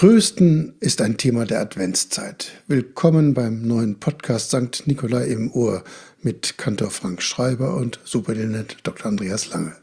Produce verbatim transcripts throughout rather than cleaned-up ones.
Trösten ist ein Thema der Adventszeit. Willkommen beim neuen Podcast Sankt Nikolai im Ohr mit Kantor Frank Schreiber und Superintendent Doktor Andreas Lange.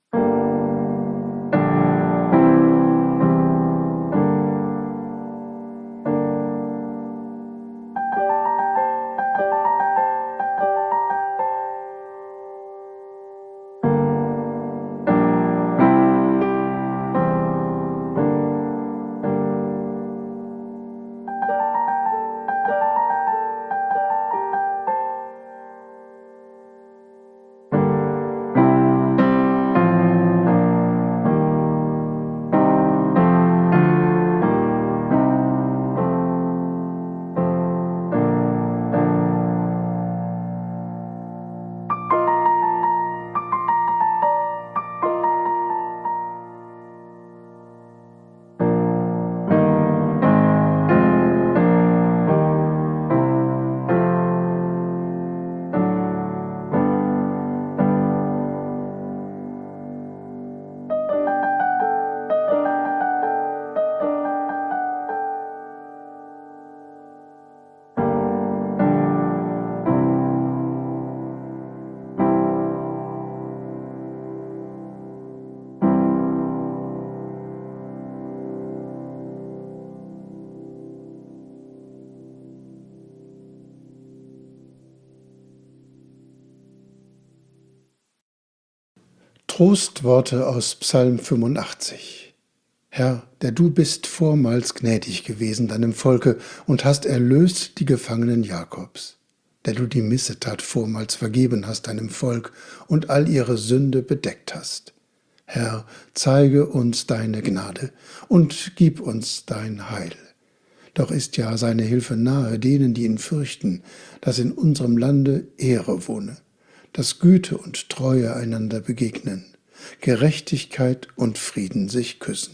Trostworte aus Psalm fünfundachtzig. Herr, der du bist vormals gnädig gewesen deinem Volke und hast erlöst die Gefangenen Jakobs, der du die Missetat vormals vergeben hast deinem Volk und all ihre Sünde bedeckt hast. Herr, zeige uns deine Gnade und gib uns dein Heil. Doch ist ja seine Hilfe nahe denen, die ihn fürchten, dass in unserem Lande Ehre wohne, dass Güte und Treue einander begegnen, Gerechtigkeit und Frieden sich küssen.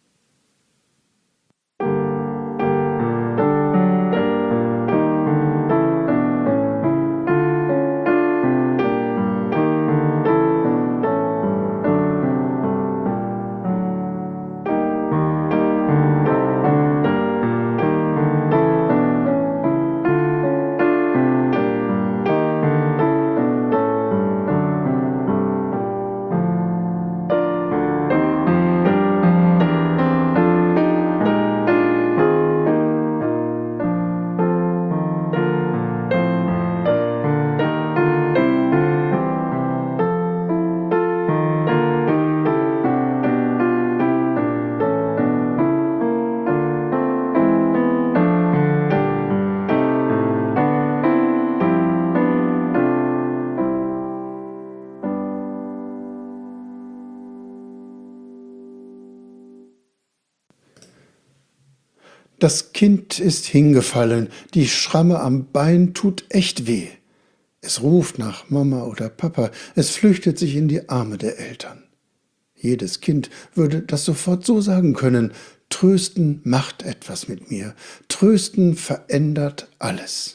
Das Kind ist hingefallen, die Schramme am Bein tut echt weh. Es ruft nach Mama oder Papa, es flüchtet sich in die Arme der Eltern. Jedes Kind würde das sofort so sagen können: Trösten macht etwas mit mir, Trösten verändert alles.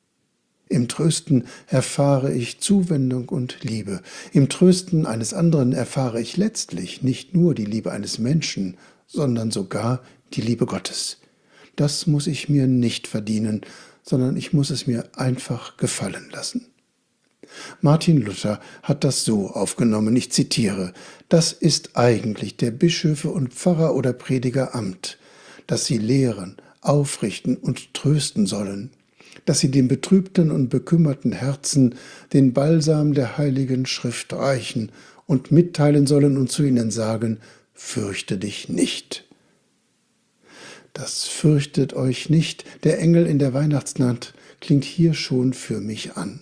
Im Trösten erfahre ich Zuwendung und Liebe. Im Trösten eines anderen erfahre ich letztlich nicht nur die Liebe eines Menschen, sondern sogar die Liebe Gottes. Das muss ich mir nicht verdienen, sondern ich muss es mir einfach gefallen lassen. Martin Luther hat das so aufgenommen, ich zitiere: Das ist eigentlich der Bischöfe und Pfarrer oder Prediger Amt, dass sie lehren, aufrichten und trösten sollen, dass sie den betrübten und bekümmerten Herzen den Balsam der Heiligen Schrift reichen und mitteilen sollen und zu ihnen sagen: Fürchte dich nicht. Das fürchtet euch nicht, der Engel in der Weihnachtsnacht, klingt hier schon für mich an.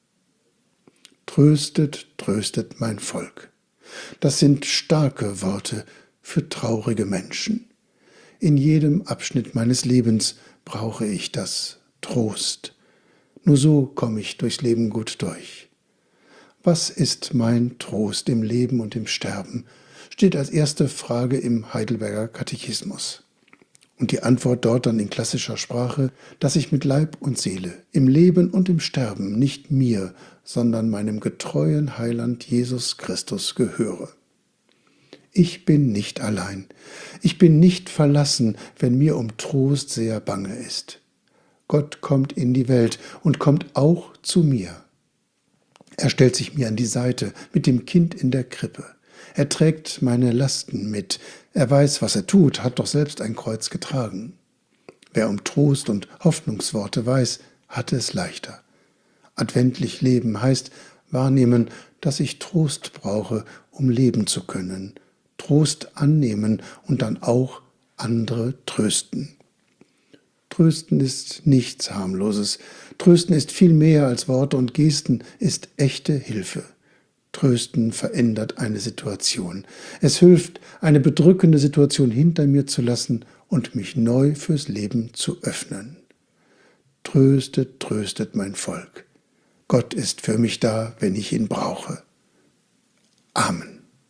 Tröstet, tröstet mein Volk. Das sind starke Worte für traurige Menschen. In jedem Abschnitt meines Lebens brauche ich das Trost. Nur so komme ich durchs Leben gut durch. Was ist mein Trost im Leben und im Sterben? Steht als erste Frage im Heidelberger Katechismus. Und die Antwort dort dann in klassischer Sprache: dass ich mit Leib und Seele im Leben und im Sterben nicht mir, sondern meinem getreuen Heiland Jesus Christus gehöre. Ich bin nicht allein. Ich bin nicht verlassen, wenn mir um Trost sehr bange ist. Gott kommt in die Welt und kommt auch zu mir. Er stellt sich mir an die Seite mit dem Kind in der Krippe. Er trägt meine Lasten mit. Er weiß, was er tut, hat doch selbst ein Kreuz getragen. Wer um Trost und Hoffnungsworte weiß, hat es leichter. Adventlich leben heißt wahrnehmen, dass ich Trost brauche, um leben zu können. Trost annehmen und dann auch andere trösten. Trösten ist nichts Harmloses. Trösten ist viel mehr als Worte und Gesten, ist echte Hilfe. Trösten verändert eine Situation. Es hilft, eine bedrückende Situation hinter mir zu lassen und mich neu fürs Leben zu öffnen. Tröstet, tröstet mein Volk. Gott ist für mich da, wenn ich ihn brauche. Amen.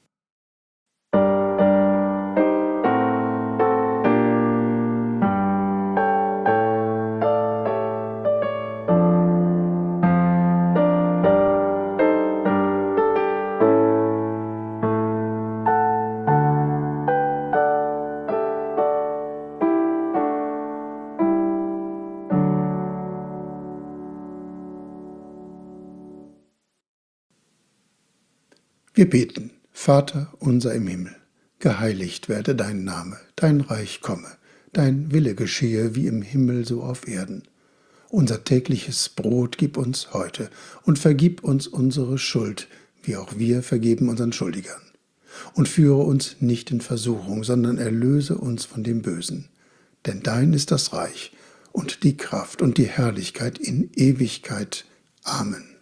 Wir beten, Vater unser im Himmel, geheiligt werde dein Name, dein Reich komme, dein Wille geschehe wie im Himmel so auf Erden. Unser tägliches Brot gib uns heute und vergib uns unsere Schuld, wie auch wir vergeben unseren Schuldigern. Und führe uns nicht in Versuchung, sondern erlöse uns von dem Bösen. Denn dein ist das Reich und die Kraft und die Herrlichkeit in Ewigkeit. Amen.